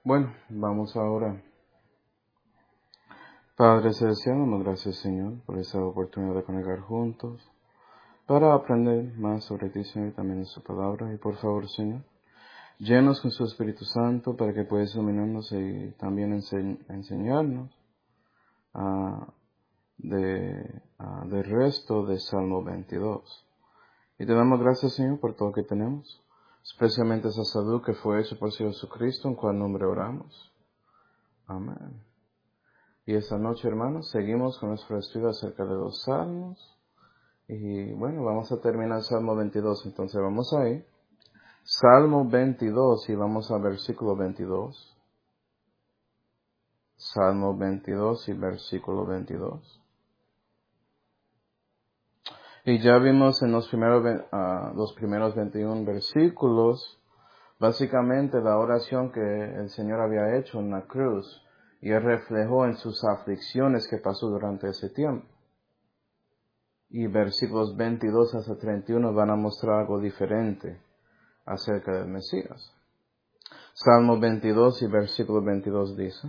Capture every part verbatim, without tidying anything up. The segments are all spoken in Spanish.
Bueno, vamos ahora. Padre Celestial, damos gracias, Señor, por esta oportunidad de conectar juntos para aprender más sobre ti, Señor, y también de su palabra. Y por favor, Señor, llenos con su Espíritu Santo para que puedas iluminarnos y también ense enseñarnos uh, de, uh, del resto de Salmo veintidós. Y te damos gracias, Señor, por todo lo que tenemos, especialmente esa salud que fue hecha por Señor Jesucristo, en cual nombre oramos. Amén. Y esta noche, hermanos, seguimos con nuestro estudio acerca de los salmos. Y bueno, vamos a terminar el Salmo veintidós, entonces vamos ahí. Salmo veintidós y vamos al versículo veintidós. Salmo veintidós y versículo veintidós. Y ya vimos en los primeros, uh, los primeros veintiún versículos, básicamente la oración que el Señor había hecho en la cruz, y Él reflejó en sus aflicciones que pasó durante ese tiempo. Y versículos veintidós hasta treinta y uno van a mostrar algo diferente acerca del Mesías. Salmo veintidós y versículo veintidós dice: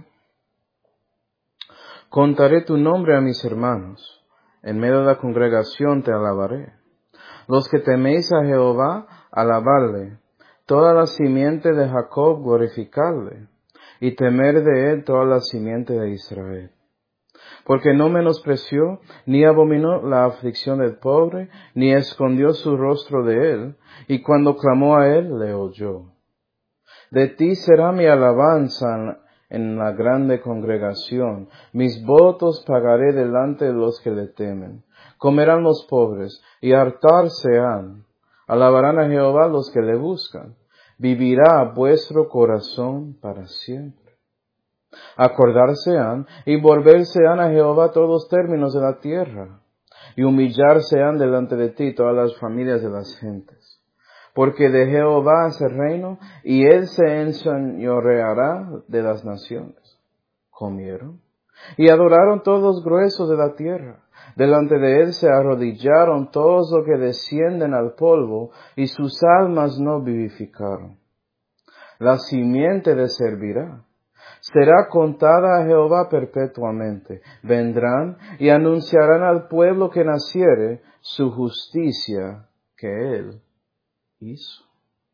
Contaré tu nombre a mis hermanos, en medio de la congregación te alabaré. Los que teméis a Jehová, alabadle. Toda la simiente de Jacob, glorificadle. Y temer de él toda la simiente de Israel. Porque no menospreció, ni abominó la aflicción del pobre, ni escondió su rostro de él, y cuando clamó a él, le oyó. De ti será mi alabanza en la grande congregación, mis votos pagaré delante de los que le temen. Comerán los pobres, y hartarse han. Alabarán a Jehová los que le buscan. Vivirá vuestro corazón para siempre. Acordarse han y volverse han a Jehová todos los términos de la tierra, y humillarse han delante de ti todas las familias de las gentes. Porque de Jehová es el reino, y él se enseñoreará de las naciones. Comieron y adoraron todos los gruesos de la tierra. Delante de él se arrodillaron todos los que descienden al polvo, y sus almas no vivificaron. La simiente le servirá. Será contada a Jehová perpetuamente. Vendrán y anunciarán al pueblo que naciere su justicia que él hizo.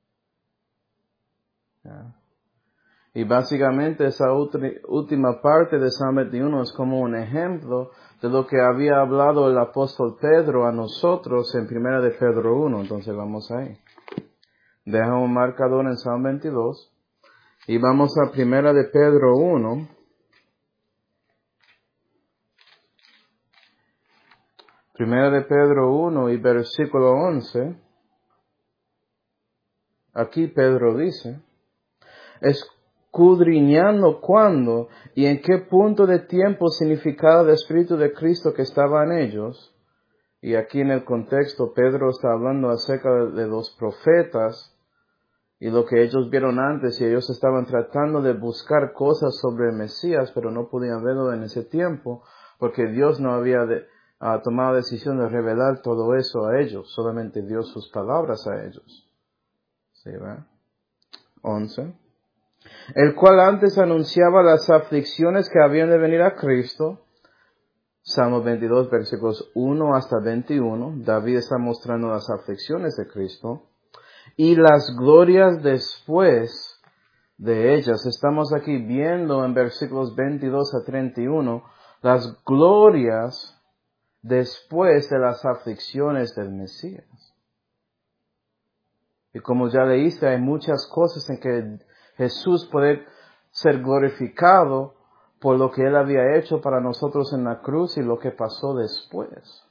¿Ya? Y básicamente esa última parte de Salmo veintiuno es como un ejemplo de lo que había hablado el apóstol Pedro a nosotros en primera de Pedro uno. Entonces vamos ahí. Deja un marcador en Salmo veintidós. Y vamos a primera de Pedro uno. Primera de Pedro uno y versículo once. Aquí Pedro dice: escudriñando cuándo y en qué punto de tiempo significaba el Espíritu de Cristo que estaba en ellos. Y aquí en el contexto Pedro está hablando acerca de los profetas y lo que ellos vieron antes, y ellos estaban tratando de buscar cosas sobre el Mesías, pero no podían verlo en ese tiempo, porque Dios no había de, uh, tomado la decisión de revelar todo eso a ellos, solamente dio sus palabras a ellos. ¿Sí, va? once. El cual antes anunciaba las aflicciones que habían de venir a Cristo. Salmo veintidós, versículos uno hasta veintiuno. David está mostrando las aflicciones de Cristo. Y las glorias después de ellas. Estamos aquí viendo en versículos veintidós a treinta y uno las glorias después de las aflicciones del Mesías. Y como ya leíste, hay muchas cosas en que Jesús puede ser glorificado por lo que Él había hecho para nosotros en la cruz y lo que pasó después.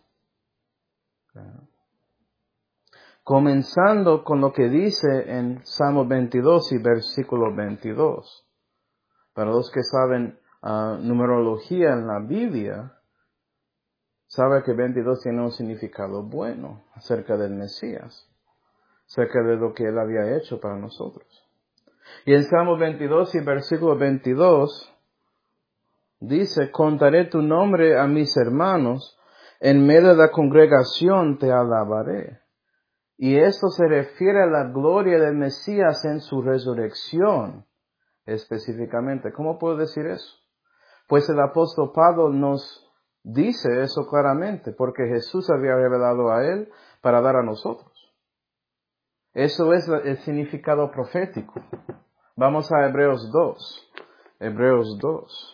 Comenzando con lo que dice en Salmo veintidós y versículo veintidós. Para los que saben uh, numerología en la Biblia, sabe que veintidós tiene un significado bueno acerca del Mesías, acerca de lo que Él había hecho para nosotros. Y en Salmo veintidós y versículo veintidós dice: contaré tu nombre a mis hermanos, en medio de la congregación te alabaré. Y esto se refiere a la gloria del Mesías en su resurrección. específicamente. ¿Cómo puedo decir eso? Pues el apóstol Pablo nos dice eso claramente, porque Jesús había revelado a él para dar a nosotros. Eso es el significado profético. Vamos a Hebreos dos. Hebreos dos.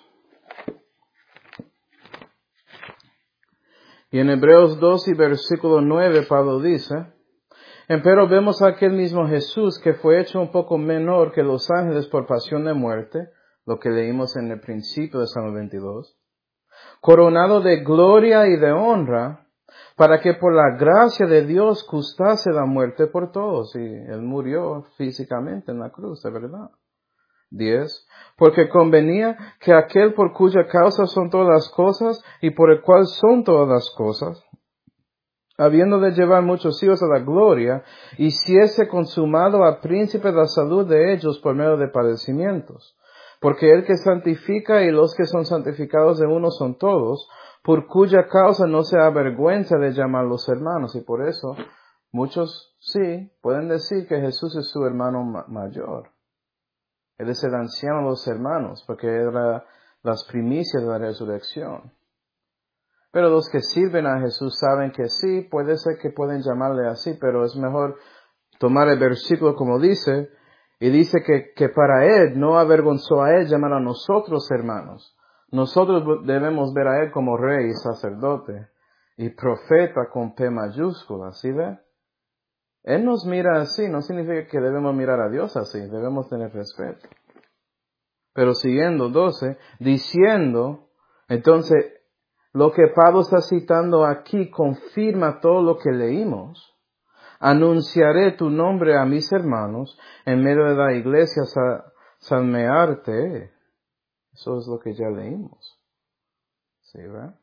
Y en Hebreos dos y versículo nueve Pablo dice, empero vemos a aquel mismo Jesús que fue hecho un poco menor que los ángeles por pasión de muerte, lo que leímos en el principio de Salmo veintidós, coronado de gloria y de honra, para que por la gracia de Dios gustase la muerte por todos. Y él murió físicamente en la cruz, de verdad. diez. Porque convenía que aquel por cuya causa son todas las cosas y por el cual son todas las cosas, habiendo de llevar muchos hijos a la gloria, hiciese consumado al príncipe la salud de ellos por medio de padecimientos. Porque el que santifica y los que son santificados de uno son todos, por cuya causa no se avergüenza de llamarlos hermanos. Y por eso muchos sí pueden decir que Jesús es su hermano ma- mayor. Él es el anciano de los hermanos, porque era las primicias de la resurrección. Pero los que sirven a Jesús saben que sí, puede ser que pueden llamarle así, pero es mejor tomar el versículo como dice, y dice que, que para él no avergonzó a él llamar a nosotros hermanos. Nosotros debemos ver a él como rey y sacerdote, y profeta con P mayúscula, ¿sí ve? Él nos mira así, no significa que debemos mirar a Dios así, debemos tener respeto. Pero siguiendo, doce, diciendo, entonces, lo que Pablo está citando aquí confirma todo lo que leímos. Anunciaré tu nombre a mis hermanos en medio de la iglesia, sa- salmearte. Eso es lo que ya leímos. ¿Sí, verdad?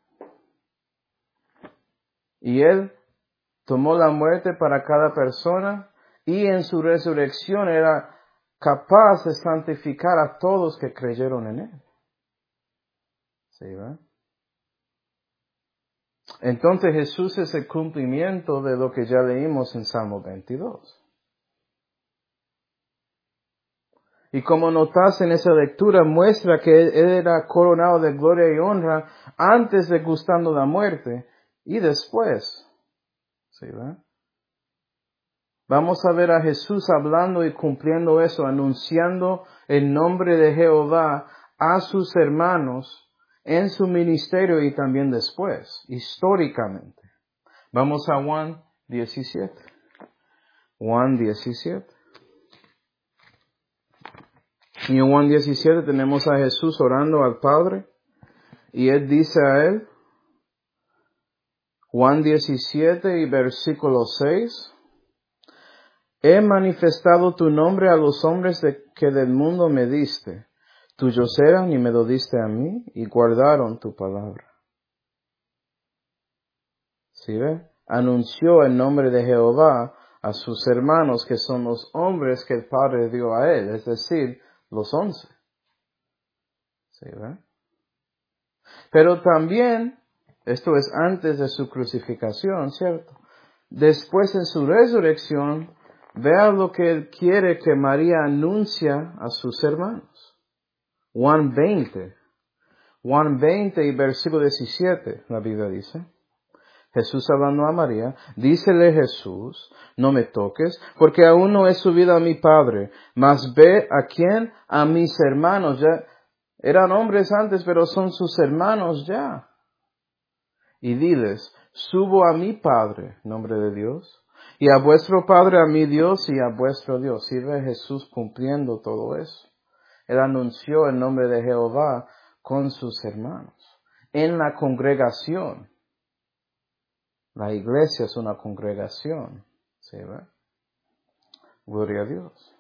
Y él tomó la muerte para cada persona y en su resurrección era capaz de santificar a todos que creyeron en él. ¿Sí, verdad? Entonces Jesús es el cumplimiento de lo que ya leímos en Salmo veintidós. Y como notas en esa lectura, muestra que él era coronado de gloria y honra antes de gustando la muerte y después. ¿Sí, verdad? Vamos a ver a Jesús hablando y cumpliendo eso, anunciando el nombre de Jehová a sus hermanos en su ministerio y también después, históricamente. Vamos a Juan diecisiete. Juan diecisiete. Y en Juan diecisiete tenemos a Jesús orando al Padre y él dice a él, Juan diecisiete y versículo seis, he manifestado tu nombre a los hombres de, que del mundo me diste, tuyos eran y me lo diste a mí y guardaron tu palabra. ¿Sí ve? Anunció el nombre de Jehová a sus hermanos que son los hombres que el Padre dio a él, es decir, los once. ¿Sí ve? Pero también, esto es antes de su crucificación, ¿cierto? Después en su resurrección, vea lo que él quiere que María anuncia a sus hermanos. Juan veinte. Juan veinte y versículo diecisiete, la Biblia dice. Jesús hablando a María, dícele Jesús, no me toques, porque aún no he subido a mi Padre, mas ve a quién, a mis hermanos. Ya eran hombres antes, pero son sus hermanos ya. Y diles, subo a mi Padre, nombre de Dios, y a vuestro Padre, a mi Dios, y a vuestro Dios. Y ve Jesús cumpliendo todo eso. Él anunció el nombre de Jehová con sus hermanos, en la congregación. La iglesia es una congregación, ¿sí ve? Gloria a Dios.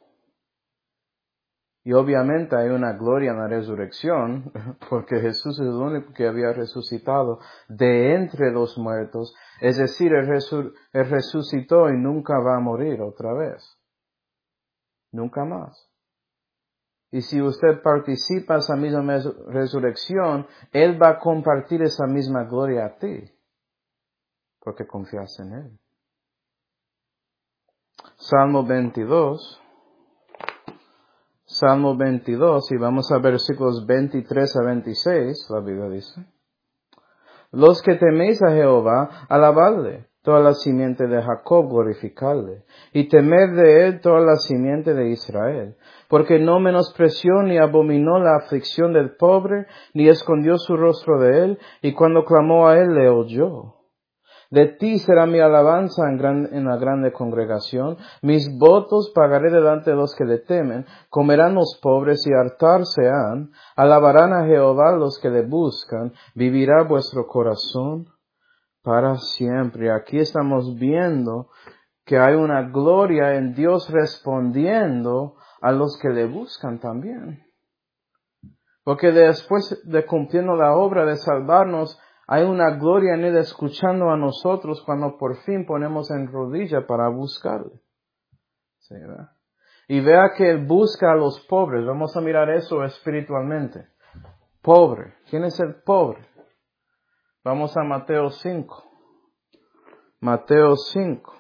Y obviamente hay una gloria en la resurrección, porque Jesús es el único que había resucitado de entre los muertos. Es decir, Él, resur- Él resucitó y nunca va a morir otra vez. Nunca más. Y si usted participa en esa misma mes- resurrección, Él va a compartir esa misma gloria a ti, porque confías en Él. Salmo veintidós. Salmo veintidós, y vamos a versículos veintitrés a veintiséis, la Biblia dice. Los que teméis a Jehová, alabadle, toda la simiente de Jacob glorificadle, y temed de él toda la simiente de Israel, porque no menospreció ni abominó la aflicción del pobre, ni escondió su rostro de él, y cuando clamó a él le oyó. De ti será mi alabanza en, gran, en la grande congregación. Mis votos pagaré delante de los que le temen. Comerán los pobres y hartarse han. Alabarán a Jehová los que le buscan. Vivirá vuestro corazón para siempre. Aquí estamos viendo que hay una gloria en Dios respondiendo a los que le buscan también. Porque después de cumpliendo la obra de salvarnos, hay una gloria en Él escuchando a nosotros cuando por fin ponemos en rodilla para buscarle. ¿Sí, verdad? Y vea que Él busca a los pobres. Vamos a mirar eso espiritualmente. Pobre. ¿Quién es el pobre? Vamos a Mateo cinco. Mateo cinco.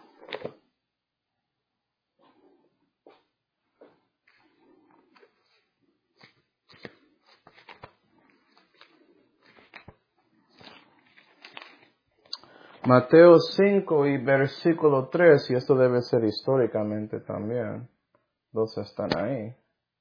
Mateo cinco y versículo tres, y esto debe ser históricamente también. Dos están ahí.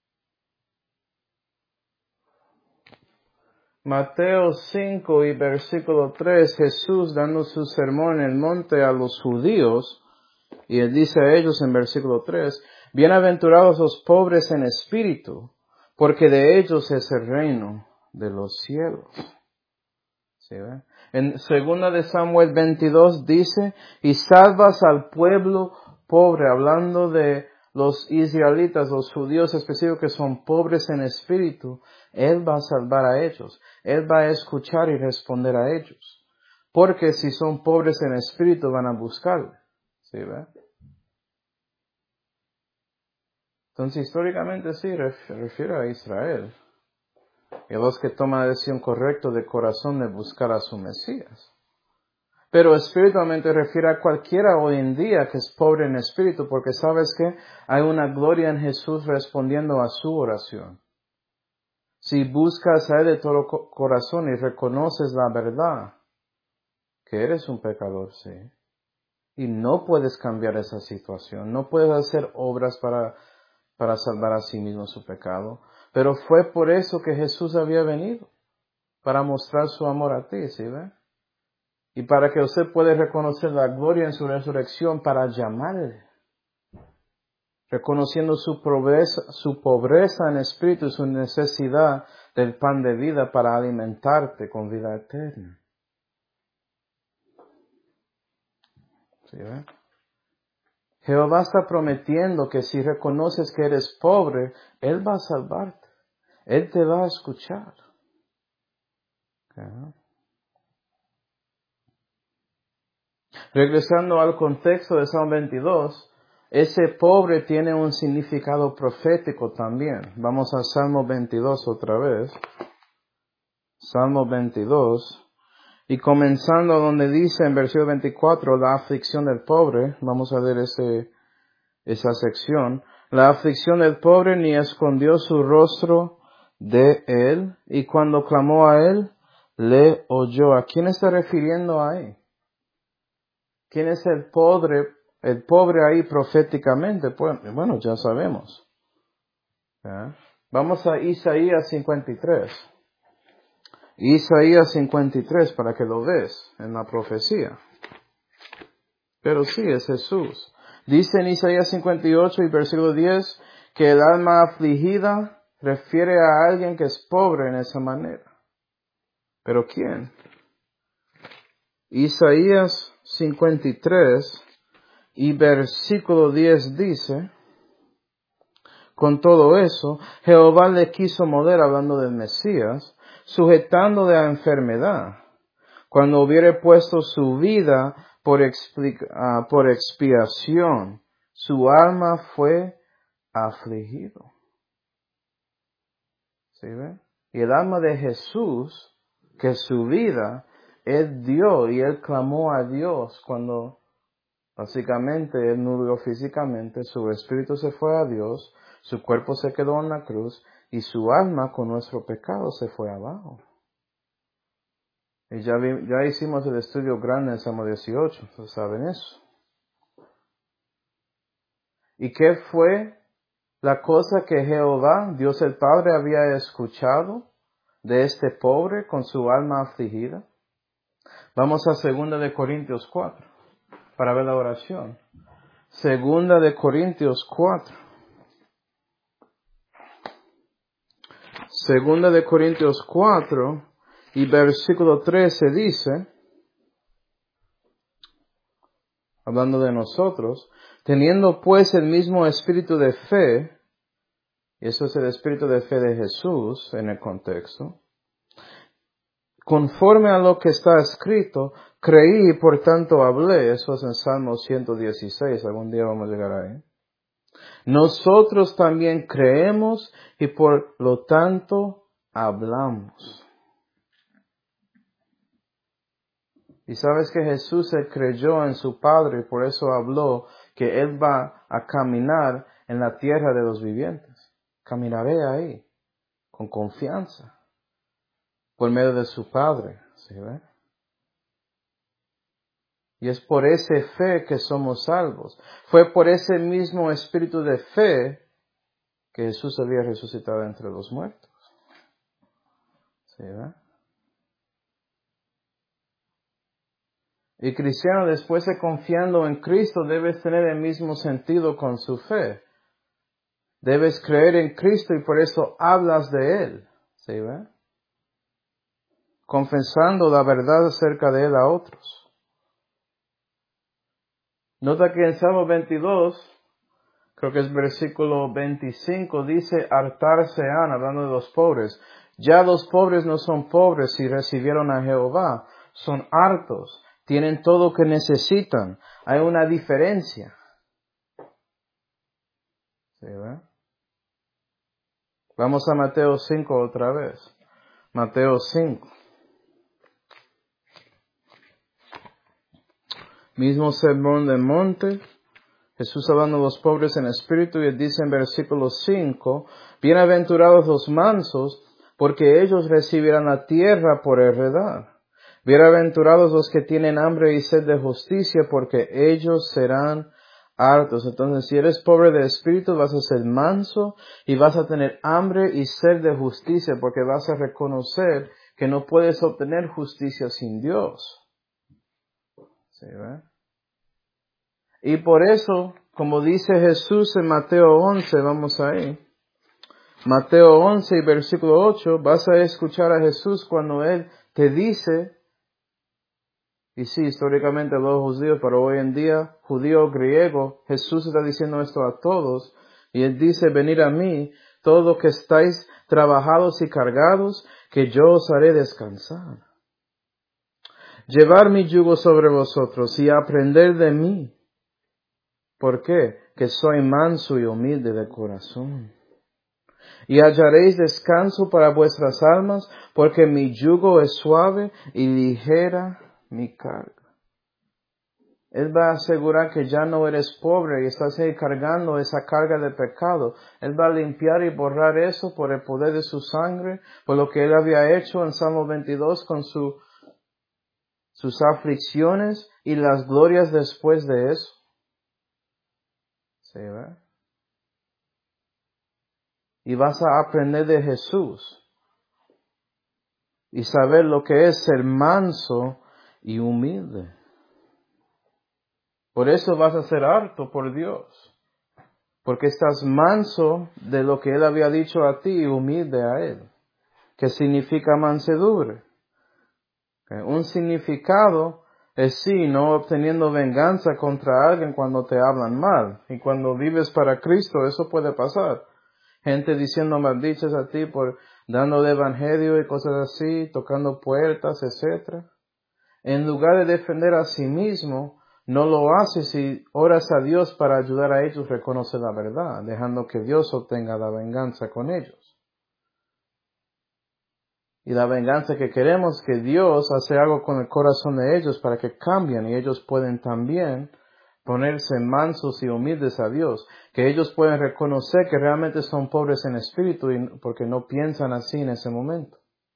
Mateo cinco y versículo tres, Jesús dando su sermón en el monte a los judíos, y él dice a ellos en versículo tres, bienaventurados los pobres en espíritu, porque de ellos es el reino de los cielos. ¿Sí, ve? En segunda de Samuel veintidós dice, y salvas al pueblo pobre, hablando de los israelitas, los judíos específicos que son pobres en espíritu. Él va a salvar a ellos. Él va a escuchar y responder a ellos. Porque si son pobres en espíritu van a buscarle. ¿Sí, ve? Entonces históricamente sí refiere a Israel. Y a los que toman la decisión correcta de corazón de buscar a su Mesías. Pero espiritualmente refiere a cualquiera hoy en día que es pobre en espíritu, porque sabes que hay una gloria en Jesús respondiendo a su oración. Si buscas a Él de todo corazón y reconoces la verdad, que eres un pecador, sí, y no puedes cambiar esa situación, no puedes hacer obras para, para salvar a sí mismo su pecado, pero fue por eso que Jesús había venido, para mostrar su amor a ti, ¿sí ve? Y para que usted pueda reconocer la gloria en su resurrección para llamarle. Reconociendo su pobreza, su pobreza en espíritu y su necesidad del pan de vida para alimentarte con vida eterna. ¿Sí, ve? Jehová está prometiendo que si reconoces que eres pobre, Él va a salvarte. Él te va a escuchar. ¿Okay? Regresando al contexto de Salmo veintidós, ese pobre tiene un significado profético también. Vamos a Salmo veintidós otra vez. Salmo veintidós. Y comenzando donde dice en versículo veinticuatro, la aflicción del pobre. Vamos a ver ese, esa sección. La aflicción del pobre ni escondió su rostro de él. Y cuando clamó a él, le oyó. ¿A quién está refiriendo ahí? ¿Quién es el pobre, el pobre ahí proféticamente? Bueno, ya sabemos. ¿Ya? Vamos a Isaías cincuenta y tres. Isaías cincuenta y tres para que lo ves en la profecía. Pero sí, es Jesús. Dice en Isaías cincuenta y ocho y versículo diez que el alma afligida refiere a alguien que es pobre en esa manera. ¿Pero quién? Isaías cincuenta y tres y versículo diez dice, con todo eso, Jehová le quiso moler, hablando del Mesías, sujetando de la enfermedad, cuando hubiere puesto su vida por, expli- uh, por expiación, su alma fue afligido. ¿Sí ve? Y el alma de Jesús, que su vida, Él dio y Él clamó a Dios cuando básicamente Él murió físicamente, su espíritu se fue a Dios, Su cuerpo se quedó en la cruz y su alma con nuestro pecado se fue abajo. Y ya, vi, ya hicimos el estudio grande en Salmo dieciocho, ustedes saben eso. ¿Y qué fue la cosa que Jehová, Dios el Padre, había escuchado de este pobre con su alma afligida? Vamos a segunda de Corintios cuatro, para ver la oración. Segunda de Corintios cuatro. Segunda de Corintios cuatro y versículo trece dice, hablando de nosotros, teniendo pues el mismo espíritu de fe, y eso es el espíritu de fe de Jesús en el contexto, conforme a lo que está escrito, creí y por tanto hablé, eso es en Salmo ciento dieciséis, algún día vamos a llegar ahí. Nosotros también creemos y por lo tanto hablamos. Y sabes que Jesús se creyó en su Padre y por eso habló que Él va a caminar en la tierra de los vivientes. Caminaré ahí, con confianza, por medio de su Padre. ¿Sí ve? Y es por esa fe que somos salvos. Fue por ese mismo espíritu de fe que Jesús había resucitado entre los muertos. ¿Sí ve? Y cristiano, después de confiando en Cristo, debes tener el mismo sentido con su fe. Debes creer en Cristo y por eso hablas de Él. ¿Sí ve? Confesando la verdad acerca de Él a otros. Nota que en Salmo veintidós, creo que es versículo veinticinco, dice, hartarse han, hablando de los pobres. Ya los pobres no son pobres si recibieron a Jehová, son hartos, tienen todo lo que necesitan. Hay una diferencia. ¿Sí ve? Vamos a Mateo cinco otra vez. Mateo cinco. Mismo sermón del monte. Jesús hablando de los pobres en espíritu y dice en versículo cinco, bienaventurados los mansos, porque ellos recibirán la tierra por heredad. Bienaventurados los que tienen hambre y sed de justicia, porque ellos serán hartos. Entonces, si eres pobre de espíritu, vas a ser manso y vas a tener hambre y sed de justicia, porque vas a reconocer que no puedes obtener justicia sin Dios. ¿Sí, ve? Y por eso, como dice Jesús en Mateo once, vamos ahí. Mateo once y versículo ocho, vas a escuchar a Jesús cuando Él te dice, y sí, históricamente los judíos, pero hoy en día, judío, griego, Jesús está diciendo esto a todos, y Él dice, venid a mí, todos los que estáis trabajados y cargados, que yo os haré descansar. Llevar mi yugo sobre vosotros y aprender de mí. ¿Por qué? Que soy manso y humilde de corazón. Y hallaréis descanso para vuestras almas, porque mi yugo es suave y ligera mi carga. Él va a asegurar que ya no eres pobre y estás ahí cargando esa carga de pecado. Él va a limpiar y borrar eso por el poder de su sangre, por lo que Él había hecho en Salmo veintidós con su, sus aflicciones y las glorias después de eso. ¿Sí, ve? Y vas a aprender de Jesús y saber lo que es ser manso y humilde. Por eso vas a ser harto por Dios, porque estás manso de lo que Él había dicho a ti y humilde a Él, que significa mansedumbre. ¿Okay? Un significado es sí, no obteniendo venganza contra alguien cuando te hablan mal, y cuando vives para Cristo eso puede pasar. Gente diciendo maldichas a ti por dando el evangelio y cosas así, tocando puertas, etcétera. En lugar de defender a sí mismo, no lo haces y oras a Dios para ayudar a ellos a reconocer la verdad, dejando que Dios obtenga la venganza con ellos. Y la venganza que queremos es que Dios hace algo con el corazón de ellos para que cambien y ellos pueden también ponerse mansos y humildes a Dios, que ellos pueden reconocer que realmente son pobres en espíritu y porque no piensan así en ese momento.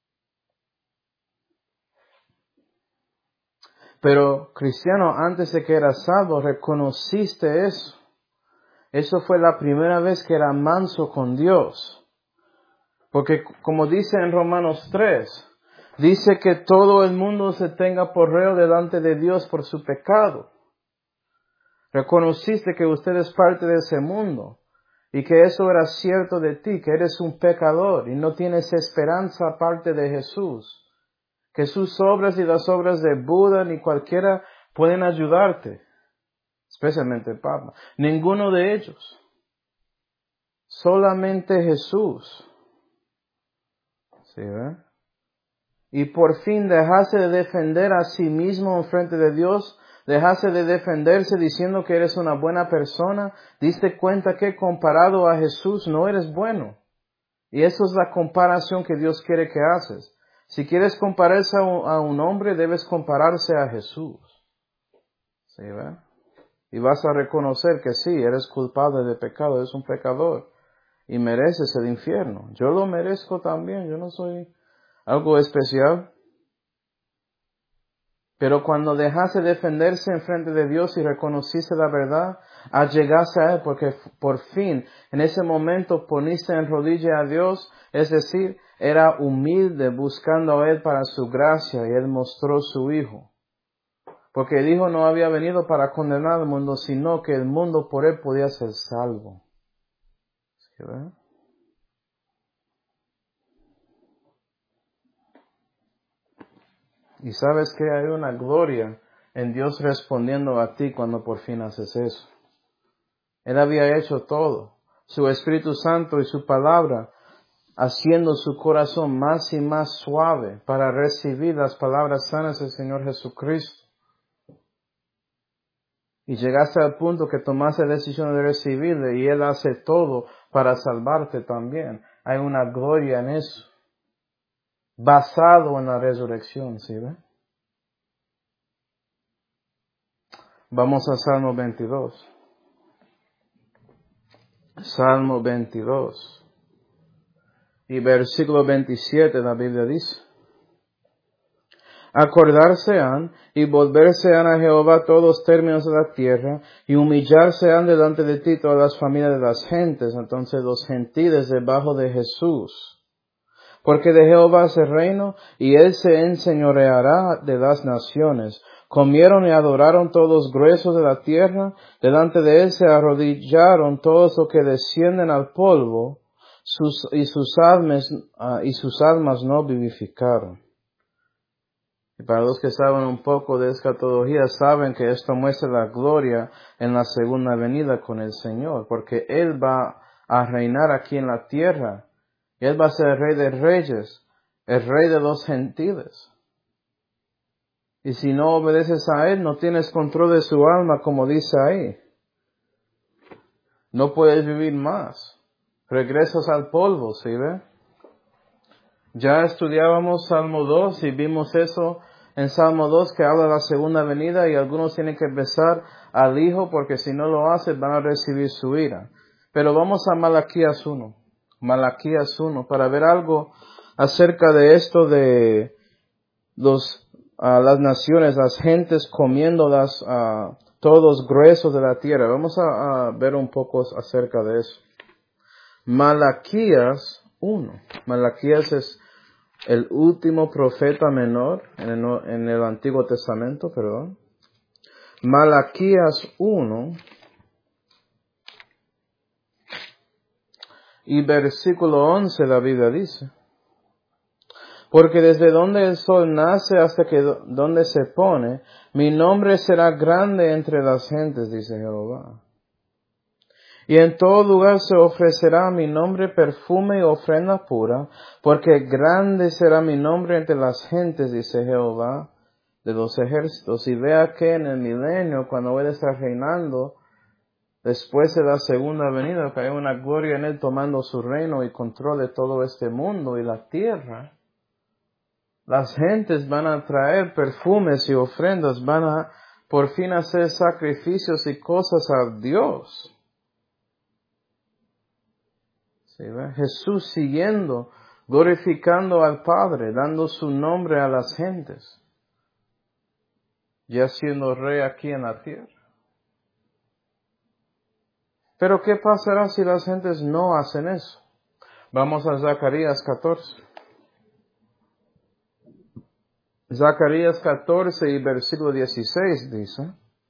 Pero cristiano, antes de que eras salvo, reconociste eso. Eso fue la primera vez que era manso con Dios. Porque como dice en Romanos tres, dice que todo el mundo se tenga por reo delante de Dios por su pecado. Reconociste que usted es parte de ese mundo y que eso era cierto de ti, que eres un pecador y no tienes esperanza aparte de Jesús. Que sus obras y las obras de Buda ni cualquiera pueden ayudarte, especialmente Papa. Ninguno de ellos. Solamente Jesús. ¿Sí, ve? Y por fin dejase de defender a sí mismo en frente de Dios, dejase de defenderse diciendo que eres una buena persona, diste cuenta que comparado a Jesús no eres bueno. Y eso es la comparación que Dios quiere que haces. Si quieres compararse a un, a un hombre, debes compararse a Jesús. ¿Sí, ve? Y vas a reconocer que sí, eres culpable de pecado, eres un pecador. Y mereces el infierno. Yo lo merezco también, yo no soy algo especial. Pero cuando dejaste defenderse en frente de Dios y reconociste la verdad, allegaste a Él porque por fin, en ese momento, poniste en rodilla a Dios, es decir, era humilde buscando a Él para su gracia y Él mostró su Hijo. Porque el Hijo no había venido para condenar al mundo, sino que el mundo por Él podía ser salvo. ¿Sí, ve? Y sabes que hay una gloria en Dios respondiendo a ti cuando por fin haces eso. Él había hecho todo. Su Espíritu Santo y su palabra haciendo su corazón más y más suave para recibir las palabras sanas del Señor Jesucristo. Y llegaste al punto que tomaste la decisión de recibirle y Él hace todo para salvarte también. Hay una gloria en eso. Basado en la resurrección, ¿sí ve? Vamos a Salmo veintidós. Salmo veintidós. Y versículo veintisiete la Biblia dice: Acordarse han y volverse han a Jehová todos los términos de la tierra, y humillarse han delante de ti todas las familias de las gentes, entonces los gentiles debajo de Jesús. Porque de Jehová es el reino, y Él se enseñoreará de las naciones. Comieron y adoraron todos los gruesos de la tierra, delante de Él se arrodillaron todos los que descienden al polvo, sus, y, sus almas, uh, y sus almas no vivificaron. Y para los que saben un poco de escatología, saben que esto muestra la gloria en la segunda venida con el Señor, porque Él va a reinar aquí en la tierra. Y Él va a ser el Rey de Reyes, el Rey de los gentiles. Y si no obedeces a Él, no tienes control de su alma, como dice ahí. No puedes vivir más. Regresas al polvo, ¿sí ve? Ya estudiábamos Salmo dos y vimos eso en Salmo dos que habla de la segunda venida y algunos tienen que besar al Hijo porque si no lo hacen van a recibir su ira. Pero vamos a Malaquías uno. Malaquías uno, para ver algo acerca de esto de los, uh, las naciones, las gentes comiendo las, uh, todos los gruesos de la tierra. Vamos a, a ver un poco acerca de eso. Malaquías uno. Malaquías es el último profeta menor en el, en el Antiguo Testamento, perdón. Malaquías uno. Y versículo once la Biblia dice: Porque desde donde el sol nace hasta que do, donde se pone, mi nombre será grande entre las gentes, dice Jehová. Y en todo lugar se ofrecerá mi nombre perfume y ofrenda pura, porque grande será mi nombre entre las gentes, dice Jehová de los ejércitos. Y vea que en el milenio, cuando Él está reinando, después de la segunda venida, que hay una gloria en Él tomando su reino y control de todo este mundo y la tierra, las gentes van a traer perfumes y ofrendas, van a por fin hacer sacrificios y cosas a Dios. ¿Sí, ve? Jesús siguiendo, glorificando al Padre, dando su nombre a las gentes, ya siendo rey aquí en la tierra. Pero ¿qué pasará si las gentes no hacen eso? Vamos a Zacarías catorce. Zacarías catorce y versículo dieciséis dice: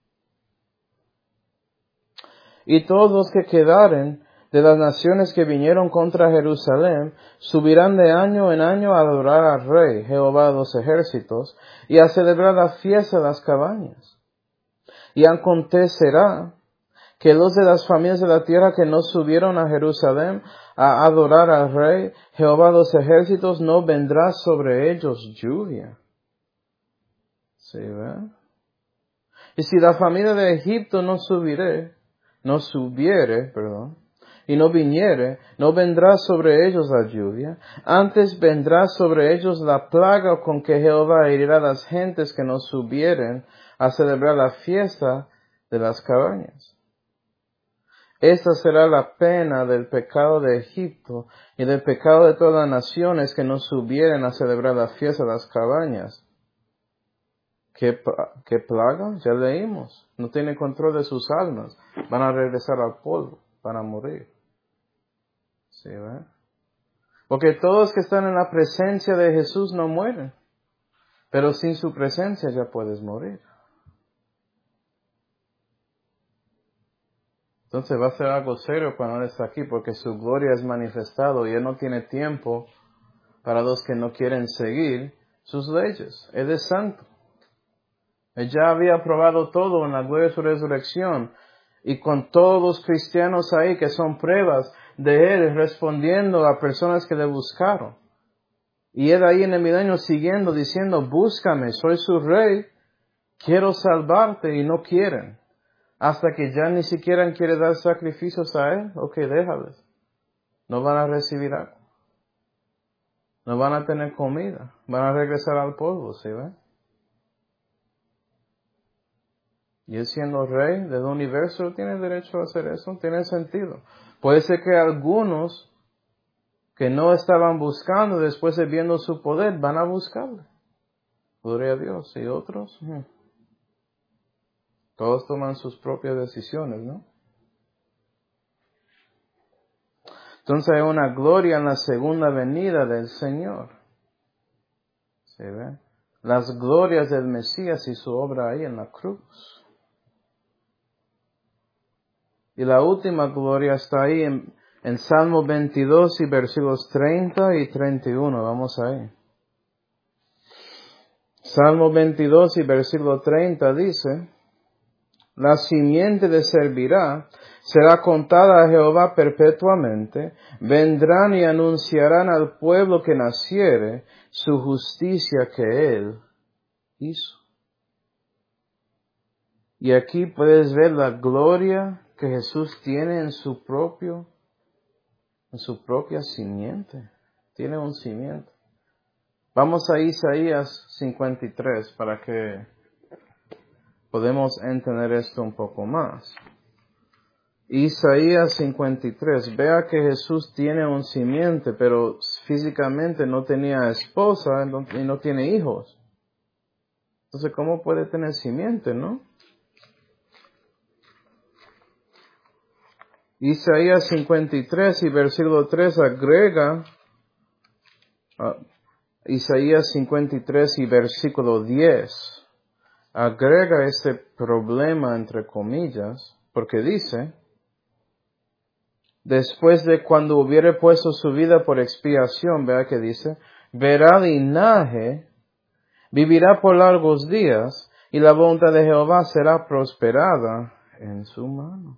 Y todos los que quedaren de las naciones que vinieron contra Jerusalén subirán de año en año a adorar al Rey, Jehová de los ejércitos, y a celebrar la fiesta de las cabañas. Y acontecerá que los de las familias de la tierra que no subieron a Jerusalén a adorar al Rey, Jehová de los ejércitos, no vendrá sobre ellos lluvia. ¿Sí, ve? Y si la familia de Egipto no subiré, no subiere, perdón, y no viniere, no vendrá sobre ellos la lluvia, antes vendrá sobre ellos la plaga con que Jehová herirá a las gentes que no subieren a celebrar la fiesta de las cabañas. Esta será la pena del pecado de Egipto y del pecado de todas las naciones que no subieren a celebrar la fiesta de las cabañas. ¿Qué, qué plaga? Ya leímos. No tiene control de sus almas. Van a regresar al polvo. Van a morir. ¿Sí, ve? Porque todos que están en la presencia de Jesús no mueren. Pero sin su presencia ya puedes morir. Entonces va a ser algo serio cuando Él está aquí, porque su gloria es manifestado y Él no tiene tiempo para los que no quieren seguir sus leyes. Él es santo. Él ya había probado todo en la gloria de su resurrección. Y con todos los cristianos ahí que son pruebas de Él respondiendo a personas que le buscaron. Y Él ahí en el milenio siguiendo, diciendo, búscame, soy su rey, quiero salvarte, y no quieren. Hasta que ya ni siquiera quiere dar sacrificios a Él. Ok, déjales. No van a recibir agua. No van a tener comida. Van a regresar al polvo, ¿sí ven? Y Él siendo rey del universo tiene derecho a hacer eso. Tiene sentido. Puede ser que algunos que no estaban buscando después de viendo su poder van a buscarle. Gloria a Dios. Y otros, hmm. todos toman sus propias decisiones, ¿no? Entonces hay una gloria en la segunda venida del Señor. ¿Se ve? Las glorias del Mesías y su obra ahí en la cruz. Y la última gloria está ahí en, en Salmo veintidós y versículos treinta y treinta y uno. Vamos ahí. Salmo veintidós y versículo treinta dice: La simiente le servirá, será contada a Jehová perpetuamente, vendrán y anunciarán al pueblo que naciere su justicia que Él hizo. Y aquí puedes ver la gloria que Jesús tiene en su propio, en su propia simiente. Tiene un simiente. Vamos a Isaías cincuenta y tres para que podemos entender esto un poco más. Isaías cincuenta y tres. Vea que Jesús tiene un simiente, pero físicamente no tenía esposa y no tiene hijos. Entonces, ¿cómo puede tener simiente, no? Isaías cincuenta y tres y versículo tres agrega, uh, Isaías cincuenta y tres y versículo diez, agrega este problema entre comillas, porque dice, después de cuando hubiere puesto su vida por expiación, vea que dice, verá linaje, vivirá por largos días, y la voluntad de Jehová será prosperada en su mano.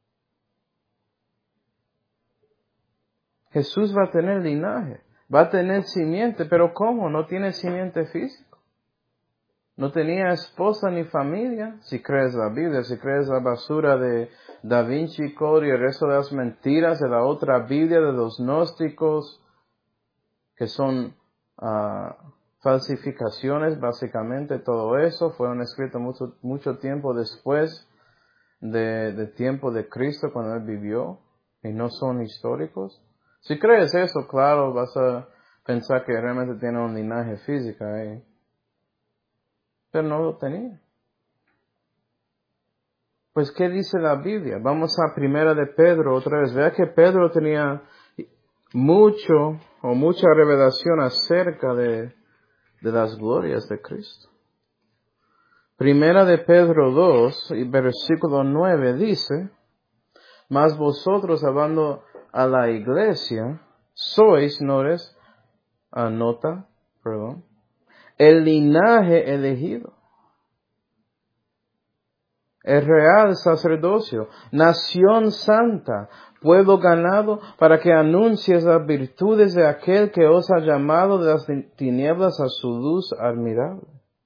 Jesús va a tener linaje, va a tener simiente, pero ¿cómo? No tiene simiente físico. No tenía esposa ni familia, si crees la Biblia, si crees la basura de Da Vinci Code y el resto de las mentiras de la otra Biblia de los gnósticos, que son uh, falsificaciones, básicamente todo eso fueron escritos mucho, mucho tiempo después de, de tiempo de Cristo cuando Él vivió y no son históricos. Si crees eso, claro, vas a pensar que realmente tiene un linaje físico ahí. Pero no lo tenía. Pues, ¿qué dice la Biblia? Vamos a Primera de Pedro otra vez. Vea que Pedro tenía mucho o mucha revelación acerca de, de las glorias de Cristo. Primera de Pedro dos, y versículo nueve dice, mas vosotros, hablando a la iglesia, sois, no eres, anota, perdón, el linaje elegido, el real sacerdocio, nación santa, pueblo ganado, para que anuncies las virtudes de aquel que os ha llamado de las tinieblas a su luz admirable.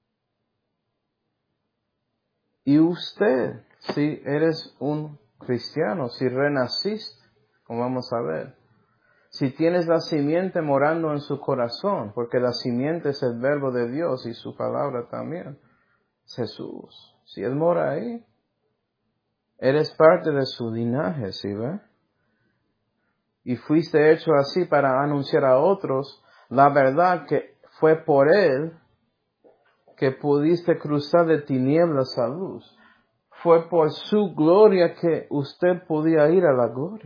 Y usted, si eres un cristiano, si renaciste, como vamos a ver, si tienes la simiente morando en su corazón, porque la simiente es el verbo de Dios y su palabra también, Jesús, si Él mora ahí, eres parte de su linaje, ¿sí ve? Y fuiste hecho así para anunciar a otros la verdad que fue por Él que pudiste cruzar de tinieblas a luz. Fue por su gloria que usted podía ir a la gloria.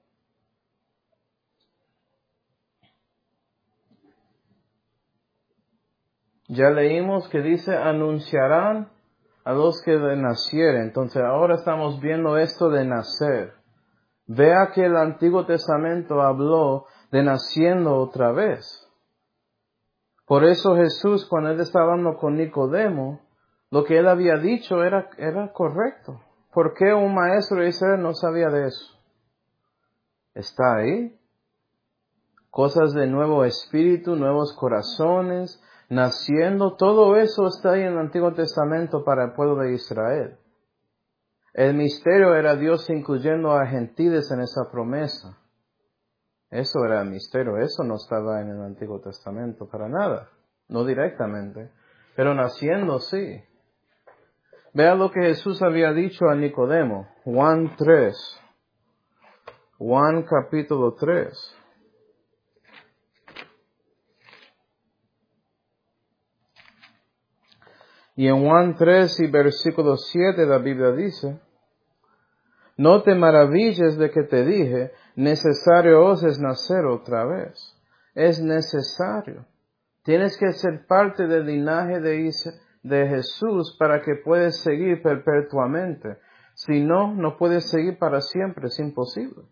Ya leímos que dice, anunciarán a los que nacieren. Entonces ahora estamos viendo esto de nacer. Vea que el Antiguo Testamento habló de naciendo otra vez. Por eso Jesús, cuando Él estaba hablando con Nicodemo, lo que Él había dicho era, era correcto. ¿Por qué un maestro de Israel no sabía de eso? Está ahí. Cosas de nuevo espíritu, nuevos corazones, naciendo, todo eso está ahí en el Antiguo Testamento para el pueblo de Israel. El misterio era Dios incluyendo a gentiles en esa promesa. Eso era el misterio, eso no estaba en el Antiguo Testamento para nada, no directamente, pero naciendo sí. Vea lo que Jesús había dicho a Nicodemo, Juan tres, Juan capítulo tres. Y en Juan tres y versículo siete la Biblia dice, no te maravilles de que te dije, necesario os es nacer otra vez. Es necesario. Tienes que ser parte del linaje de, de Jesús para que puedas seguir perpetuamente. Si no, no puedes seguir para siempre, es imposible.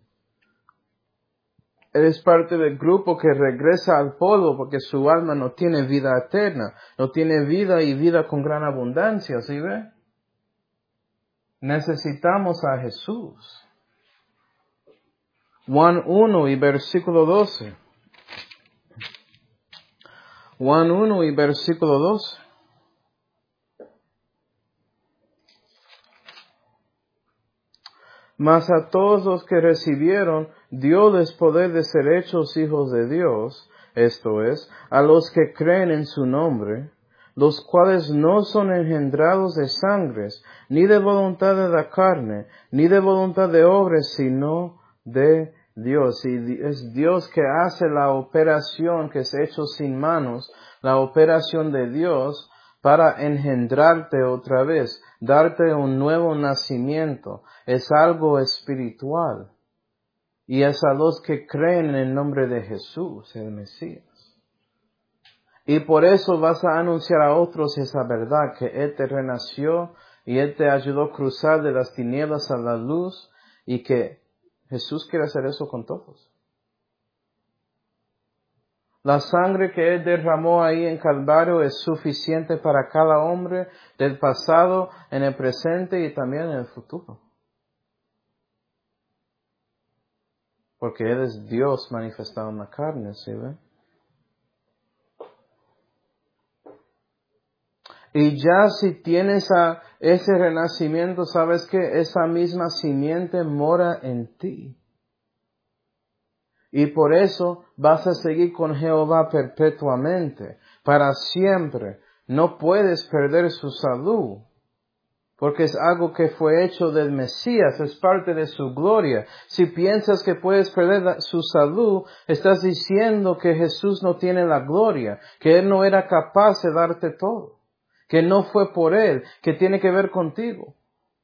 Eres parte del grupo que regresa al polvo porque su alma no tiene vida eterna, no tiene vida y vida con gran abundancia, ¿sí ve? Necesitamos a Jesús. Juan uno y versículo doce. Juan uno y versículo doce. Mas a todos los que recibieron, dióles poder de ser hechos hijos de Dios, esto es, a los que creen en su nombre, los cuales no son engendrados de sangres, ni de voluntad de la carne, ni de voluntad de hombres, sino de Dios. Y es Dios que hace la operación que es hecho sin manos, la operación de Dios para engendrarte otra vez, darte un nuevo nacimiento. Es algo espiritual. Y es a los que creen en el nombre de Jesús, el Mesías. Y por eso vas a anunciar a otros esa verdad, que Él te renació y Él te ayudó a cruzar de las tinieblas a la luz y que Jesús quiere hacer eso con todos. La sangre que Él derramó ahí en Calvario es suficiente para cada hombre del pasado, en el presente y también en el futuro. Porque Él es Dios manifestado en la carne, ¿sí ve? Y ya si tienes a ese renacimiento, sabes que esa misma simiente mora en ti. Y por eso vas a seguir con Jehová perpetuamente. para siempre. No puedes perder su salud, porque es algo que fue hecho del Mesías, es parte de su gloria. Si piensas que puedes perder la- su salud, estás diciendo que Jesús no tiene la gloria, que Él no era capaz de darte todo, que no fue por Él, que tiene que ver contigo.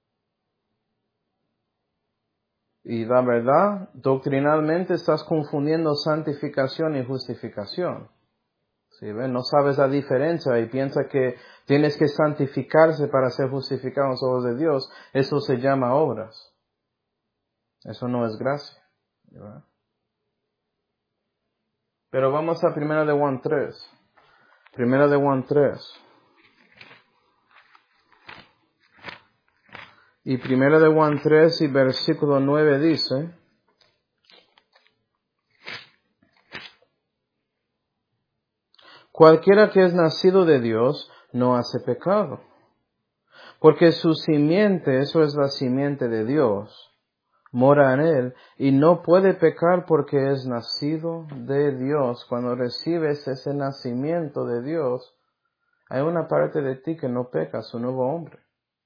Y la verdad, doctrinalmente estás confundiendo santificación y justificación. ¿Sí ven? No sabes la diferencia y piensas que tienes que santificarse para ser justificado en los ojos de Dios. Eso se llama obras. Eso no es gracia. ¿Verdad? Pero vamos a primera de Juan tres. Primera de Juan tres. Y primera de Juan tres y versículo nueve dice: cualquiera que es nacido de Dios no hace pecado, porque su simiente, eso es la simiente de Dios, mora en él y no puede pecar porque es nacido de Dios. Cuando recibes ese nacimiento de Dios, hay una parte de ti que no peca, su nuevo hombre.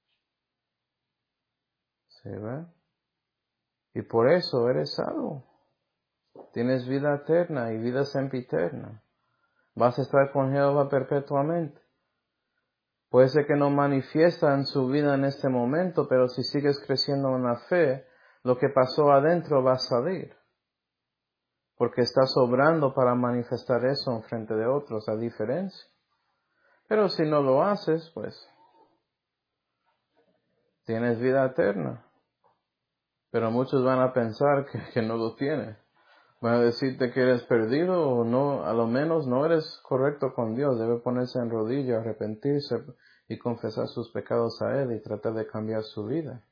¿Se ve? Y por eso eres salvo. Tienes vida eterna y vida sempiterna. Vas a estar con Jehová perpetuamente. Puede ser que no manifiesta en su vida en este momento, pero si sigues creciendo en la fe, lo que pasó adentro va a salir. Porque estás obrando para manifestar eso en frente de otros, a diferencia. Pero si no lo haces, pues, tienes vida eterna. Pero muchos van a pensar que, que no lo tienes. Van a decirte que eres perdido o no, a lo menos no eres correcto con Dios. Debe ponerse en rodillas, arrepentirse y confesar sus pecados a Él y tratar de cambiar su vida.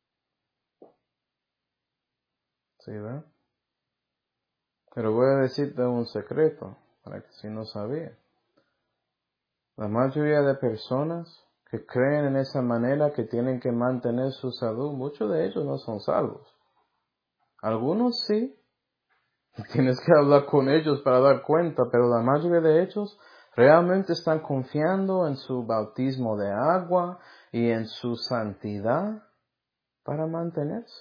¿Sí, verdad? Pero voy a decirte un secreto, para que si no sabía. La mayoría de personas que creen en esa manera que tienen que mantener su salud, muchos de ellos no son salvos. Algunos sí, tienes que hablar con ellos para dar cuenta, pero la mayoría de ellos realmente están confiando en su bautismo de agua y en su santidad para mantenerse.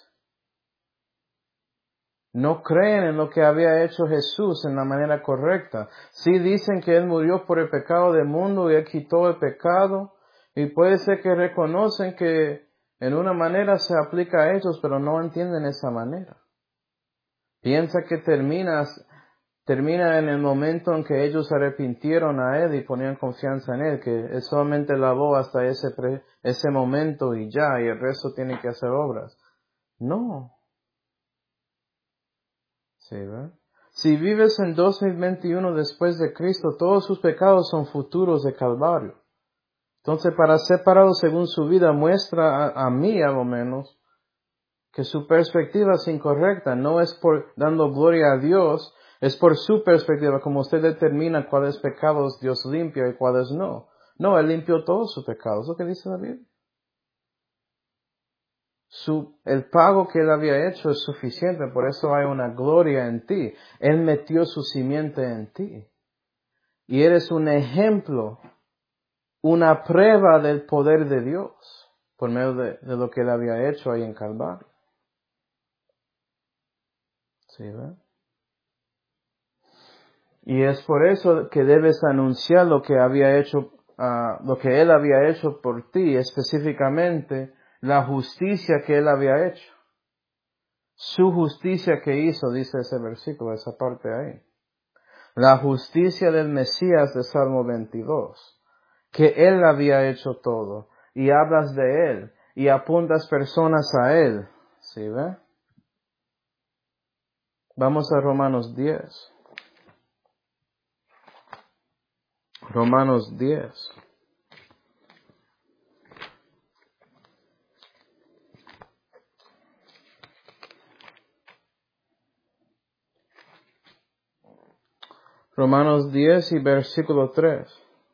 No creen en lo que había hecho Jesús en la manera correcta. Sí dicen que Él murió por el pecado del mundo y Él quitó el pecado. Y puede ser que reconocen que en una manera se aplica a ellos, pero no entienden esa manera. Piensa que terminas, termina en el momento en que ellos se arrepintieron a Él y ponían confianza en Él, que Él solamente lavó hasta ese, pre, ese momento y ya, y el resto tiene que hacer obras. No. Sí, ¿verdad? Si vives en dos mil veintiuno después de Cristo, todos sus pecados son futuros de Calvario. Entonces, para ser parado según su vida, muestra a, a mí, a lo menos, que su perspectiva es incorrecta. No es por dando gloria a Dios, es por su perspectiva, como usted determina cuáles pecados Dios limpia y cuáles no. No, Él limpió todos sus pecados, es lo que dice la Biblia. Su, el pago que Él había hecho es suficiente, por eso hay una gloria en ti. Él metió su simiente en ti. Y eres un ejemplo, una prueba del poder de Dios, por medio de, de lo que Él había hecho ahí en Calvario. ¿Sí, ¿verdad? Y es por eso que debes anunciar lo que había hecho, uh, lo que Él había hecho por ti, específicamente la justicia que Él había hecho. Su justicia que hizo, dice ese versículo, esa parte ahí. La justicia del Mesías de Salmo veintidós, que Él había hecho todo, y hablas de Él, y apuntas personas a Él. ¿Sí ve? Vamos a Romanos diez. Romanos diez. Romanos diez y versículo tres.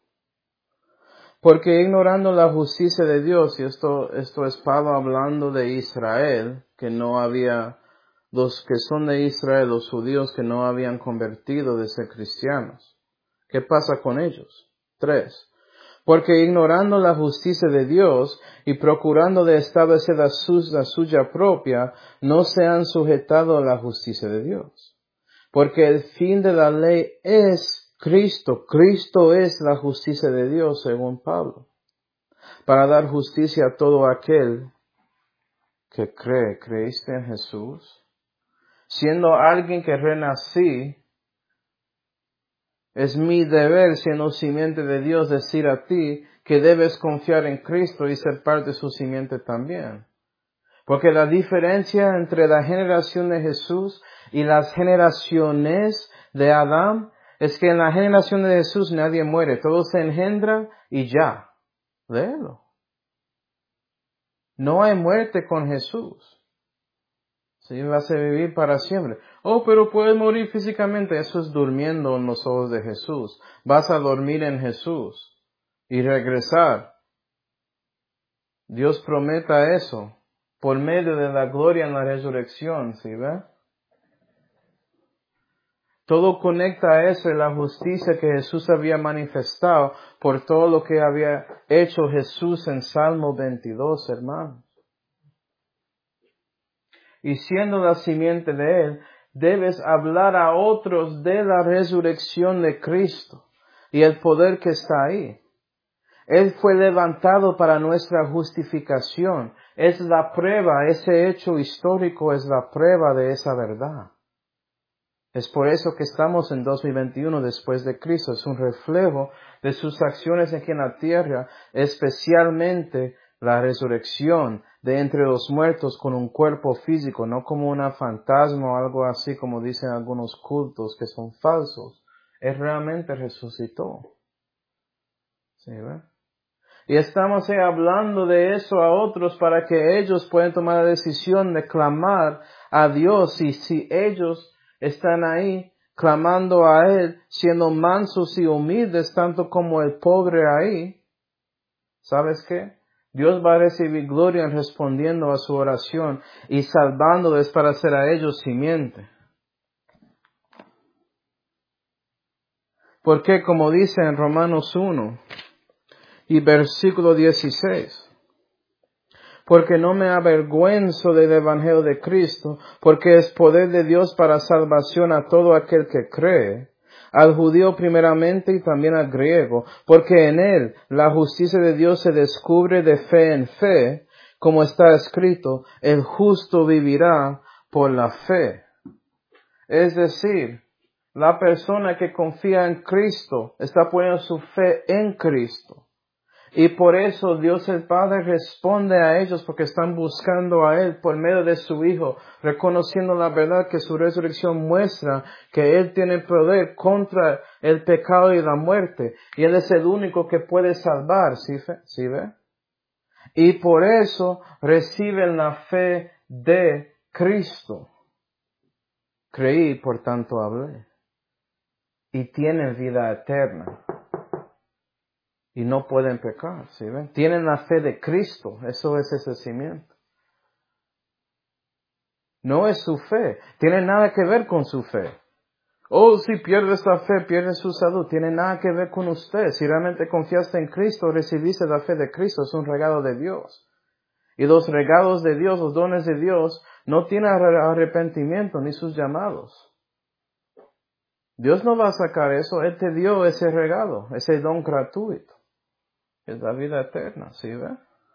Porque ignorando la justicia de Dios, y esto, esto es Pablo hablando de Israel, que no había, los que son de Israel, los judíos que no habían convertido de ser cristianos, ¿Qué pasa con ellos? Tres. Porque ignorando la justicia de Dios y procurando de establecer la, su- la suya propia, no se han sujetado a la justicia de Dios. Porque el fin de la ley es Cristo. Cristo es la justicia de Dios, según Pablo, para dar justicia a todo aquel que cree. ¿Creíste en Jesús? Siendo alguien que renací, es mi deber, siendo simiente de Dios, decir a ti que debes confiar en Cristo y ser parte de su simiente también. Porque la diferencia entre la generación de Jesús y las generaciones de Adán es que en la generación de Jesús nadie muere, todo se engendra y ya. Léelo. No hay muerte con Jesús. Sí, vas a vivir para siempre. Oh, pero puedes morir físicamente. Eso es durmiendo en los ojos de Jesús. Vas a dormir en Jesús y regresar. Dios prometa eso por medio de la gloria en la resurrección, ¿sí ve? Todo conecta a eso y la justicia que Jesús había manifestado por todo lo que había hecho Jesús en Salmo veintidós, hermanos. Y siendo la simiente de Él, debes hablar a otros de la resurrección de Cristo y el poder que está ahí. Él fue levantado para nuestra justificación. Es la prueba, ese hecho histórico es la prueba de esa verdad. Es por eso que estamos en dos mil veintiuno después de Cristo. Es un reflejo de sus acciones aquí en la tierra, especialmente la resurrección de entre los muertos con un cuerpo físico, no como una fantasma o algo así como dicen algunos cultos que son falsos. Él realmente resucitó. ¿Sí, ve? Y estamos eh, hablando de eso a otros para que ellos puedan tomar la decisión de clamar a Dios. Y si ellos están ahí clamando a Él, siendo mansos y humildes, tanto como el pobre ahí, ¿sabes qué? Dios va a recibir gloria en respondiendo a su oración y salvándoles para hacer a ellos simiente. Porque como dice en Romanos uno y versículo dieciséis, porque no me avergüenzo del Evangelio de Cristo, porque es poder de Dios para salvación a todo aquel que cree, al judío primeramente y también al griego, porque en él la justicia de Dios se descubre de fe en fe, como está escrito, el justo vivirá por la fe. Es decir, la persona que confía en Cristo está poniendo su fe en Cristo. Y por eso Dios el Padre responde a ellos porque están buscando a Él por medio de su Hijo, reconociendo la verdad que su resurrección muestra que Él tiene poder contra el pecado y la muerte. Y Él es el único que puede salvar, ¿sí, ¿sí ve? Y por eso reciben la fe de Cristo. Creí, por tanto hablé. Y tienen vida eterna. Y no pueden pecar, ¿sí ven? Tienen la fe de Cristo, eso es ese cimiento. No es su fe, tiene nada que ver con su fe. Oh, si pierdes la fe, pierdes su salud, tiene nada que ver con usted. Si realmente confiaste en Cristo, recibiste la fe de Cristo, es un regalo de Dios. Y los regalos de Dios, los dones de Dios, no tienen arrepentimiento ni sus llamados. Dios no va a sacar eso, Él te dio ese regalo, ese don gratuito. Es la vida eterna, ¿sí ve?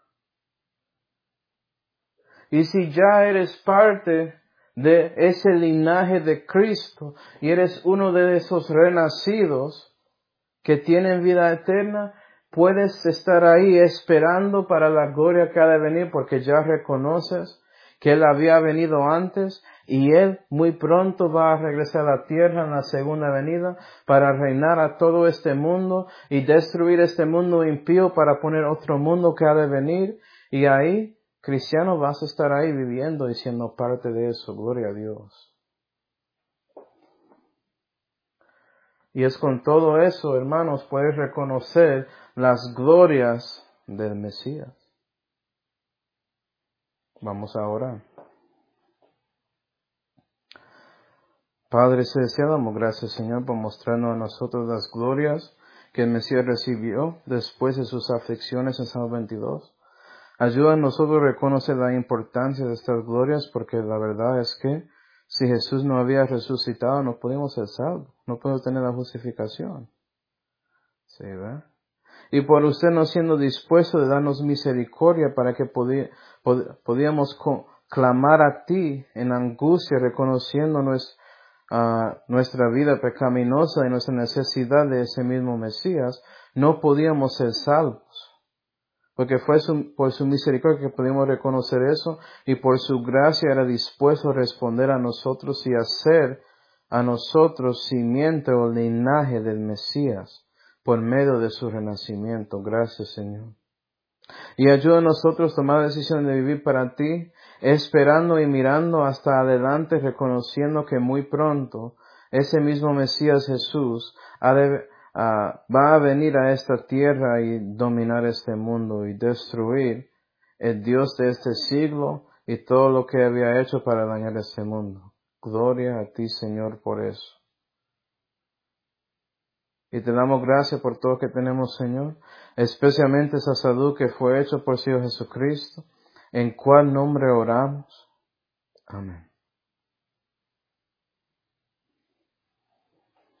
Y si ya eres parte de ese linaje de Cristo y eres uno de esos renacidos que tienen vida eterna, puedes estar ahí esperando para la gloria que ha de venir porque ya reconoces que Él había venido antes y Él muy pronto va a regresar a la tierra en la segunda venida para reinar a todo este mundo y destruir este mundo impío para poner otro mundo que ha de venir. Y ahí, cristiano, vas a estar ahí viviendo y siendo parte de eso. Gloria a Dios. Y es con todo eso, hermanos, puedes reconocer las glorias del Mesías. Vamos a orar. Padre Celestial, damos gracias, Señor, por mostrarnos a nosotros las glorias que el Mesías recibió después de sus aflicciones en Salmo veintidós. Ayuda a nosotros a reconocer la importancia de estas glorias, porque la verdad es que si Jesús no había resucitado, no podemos ser salvos, no podemos tener la justificación. ¿Sí, verdad? Y por usted no siendo dispuesto de darnos misericordia para que podí, pod, podíamos co, clamar a ti en angustia, reconociendo nues, uh, nuestra vida pecaminosa y nuestra necesidad de ese mismo Mesías, no podíamos ser salvos. Porque fue su, por su misericordia que pudimos reconocer eso, y por su gracia era dispuesto a responder a nosotros y hacer a nosotros simiente o linaje del Mesías por medio de su renacimiento. Gracias, Señor. Y ayuda a nosotros a tomar la decisión de vivir para ti, esperando y mirando hasta adelante, reconociendo que muy pronto ese mismo Mesías Jesús ha de Uh, va a venir a esta tierra y dominar este mundo y destruir el Dios de este siglo y todo lo que había hecho para dañar este mundo. Gloria a ti, Señor, por eso. Y te damos gracias por todo que tenemos, Señor, especialmente esa salud que fue hecha por Señor Jesucristo, en cual nombre oramos. Amén.